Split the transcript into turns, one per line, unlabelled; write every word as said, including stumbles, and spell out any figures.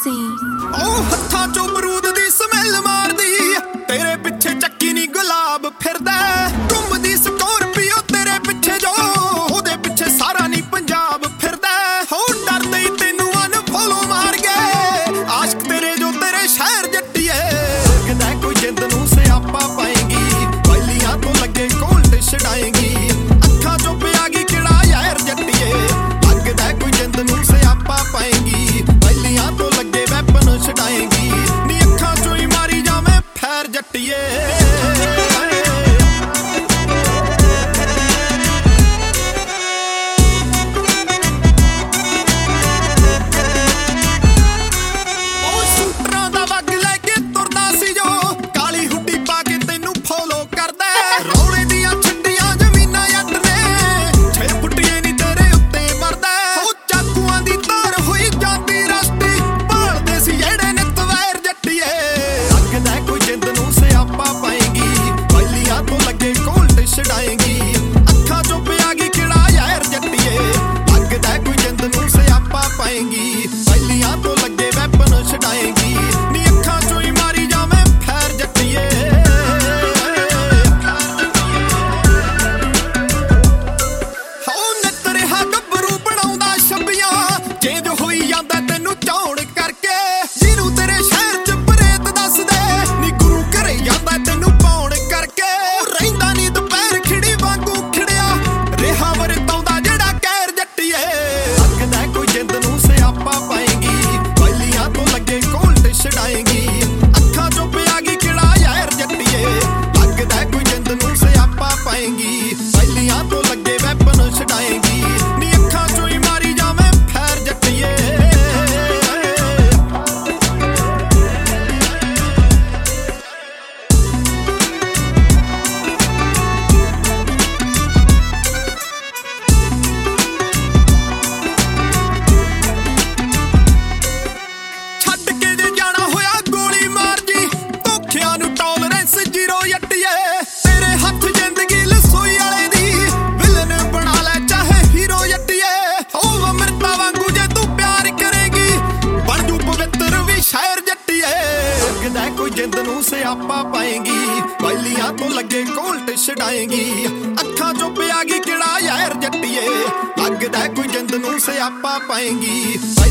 ਸੀ।
ਉਹ ਹੱਥਾਂ ਚੋਂ ਬਰੂਦ ਦੀ ਸਮੈਲ ਮਾਰਦੀ, ਤੇਰੇ ਪਿੱਛੇ ਚੱਕੀ ਨੀ ਗੁਲਾਬ ਫਿਰਦਾ। ਘੁੰਮਦੀ ਸਕੋਰਪੀਓ ਤੇਰੇ ਪਿੱਛੇ, ਜੋ ਉਹਦੇ ਪਿੱਛੇ ਸਾਰਾ ਨੀ ਪੰਜਾਬ ਫਿਰਦਾ। ਹੋ ਡਰਦੇ ਹੀ ਤੈਨੂੰ ਅਨਫੋਲੋ ਮਾਰ ਗਏ ਆਸ਼ਕ ਤੇਰੇ, ਜੋ ਤੇਰੇ ਸ਼ਹਿਰ ਜੱਟੀਏ। ਲੱਗਦਾ ਕੋਈ ਜਿੰਦ ਨੂੰ ਸਿਆਪਾ ਪਾਏਗੀ, ਪਹਿਲੀਆਂ ਤੋਂ ਲੱਗੇ ਕੋਲਡ ਛਡਾਏਗੀ। ਅੱਖਾਂ ਚੋਂ ਪਿਆ ਗਈ ਕਿਹੜਾ ਯਾਰ ਜੱਟੀਏ। ਲੱਗਦਾ ਕੋਈ ਜਿੰਦ ਨੂੰ ਸਿਆਪਾ ਪਾਏਗੀ, ਪਹਿਲੀਆਂ ਤੋਂ ਲੱਗੇ ਵੈਪਨ ਛਡਾਏਗੀ। ਨੀ ਅੱਖਾਂ ਚੋਂ ਹੀ ਮਾਰੀ ਜਾਵੇਂ ਫੈਰ ਜੱਟੀਏ। ਅੱਖਾਂ ਚੋਂ ਪਿਆ ਗਈ ਕਿਹੜਾ ਯਾਰ ਜੱਟੀਏ। ਲੱਗਦਾ ਕੋਈ ਜਿੰਦ ਨੂੰ ਸਿਆਪਾ ਪਾਏਗੀ, ਪਹਿਲੀਆਂ ਤੋਂ ਲੱਗੇ ਵੈਪਨ ਛਡਾਏਗੀ। ਨੀ ਅੱਖਾਂ ਚੋਂ ਹੀ ਮਾਰੀ ਜਾਵੇਂ ਫੈਰ ਜੱਟੀਏ। ਹੋ ਨਿੱਤ ਰਿਹਾ ਗੱਭਰੂ ਬਣਾਉਂਦਾ ਛੱਬੀਆਂ, ਚੇਂਜ ਹੋਈ ਜਾਂਦਾ ਤੈਨੂੰ ਚੌੜ ਕਰਕੇ। ਜਿਹਨੂੰ ਤੇਰੇ ਸ਼ਹਿਰ ਚ ਪ੍ਰੇਤ ਦੱਸਦੇ, ਨੀ ਗੁਰੂ ਘਰੇ ਜਾਂਦਾ ਤੈਨੂੰ ਪਾਉਣ ਕਰਕੇ। ਰਹਿੰਦਾ ਨੀ ਦੁਪਹਿਰ ਖਿੜੀ ਵਾਂਗੂ ਖਿੜਿਆ, ਰਿਹਾ ਵਰਤਾਉਂਦਾ ਜਿਹੜਾ ਕਹਿਰ ਜੱਟੀਏ। ਲੱਗਦਾ ਕੋਈ ਜਿੰਦ ਨੂੰ ਸਿਆਪਾ ਪਾਏਗੀ, ਪਹਿਲੀਆਂ ਤੋਂ ਲੱਗੇ ਕੋਲਡ ਛਡਾਏਗੀ। ਅੱਖਾਂ ਚੋਂ ਪਿਆ ਗਈ ਕਿਹੜਾ ਯਾਰ ਜੱਟੀਏ। ਲੱਗਦਾ ਕੋਈ ਜਿੰਦ ਨੂੰ ਸਿਆਪਾ ਪਾਏਗੀ, ਪਹਿਲੀਆਂ ਤੋਂ ਲੱਗੇ ਵੈਪਨ ਛਡਾਏਗੀ। ਨੀ ਅੱਖਾਂ ਚੋਂ ਹੀ ਮਾਰੀ ਜਾਵੇਂ ਫੈਰ ਜੱਟੀਏ। ਛੱਡ ਕੇ ਜੇ ਜਾਣਾ ਹੋਇਆ ਗੋਲੀ ਮਾਰ ਜੀ, ਧੋਖਿਆਂ ਨੂੰ ਟੋਲਰੈਂਸ ਜ਼ੀਰੋ ਜੱਟੀਏ। ਤੇਰੇ ਹੱਥ ਜ਼ਿੰਦਗੀ ਲਸੋਈ ਵਾਲੇ ਦੀ, ਵਿਲਨ ਬਣਾ ਲੈ ਚਾਹੇ ਹੀਰੋ ਜੱਟੀਏ। ਉਹ ਅਮ੍ਰਿਤਾ ਵਾਂਗੂ ਜੇ ਤੂੰ ਪਿਆਰ ਕਰੇਗੀ, ਬਣ ਜੂ ਪਵਿੱਤਰ ਵੀ ਸ਼ਾਇਰ ਜੱਟੀਏ। ਲੱਗਦਾ ਕੋਈ ਜਿੰਦ ਨੂੰ ਸਿਆਪਾ ਪਾਏਗੀ, ਪਹਿਲੀਆਂ ਤੋਂ ਲੱਗੇ ਕੋਲਡ ਛਡਾਏਗੀ। ਅੱਖਾਂ ਚੋਂ ਪਿਆ ਗਈ ਕਿਹੜਾ ਯਾਰ ਜੱਟੀਏ। ਲੱਗਦਾ ਕੋਈ ਜਿੰਦ ਨੂੰ ਸਿਆਪਾ ਪਾਏਗੀ।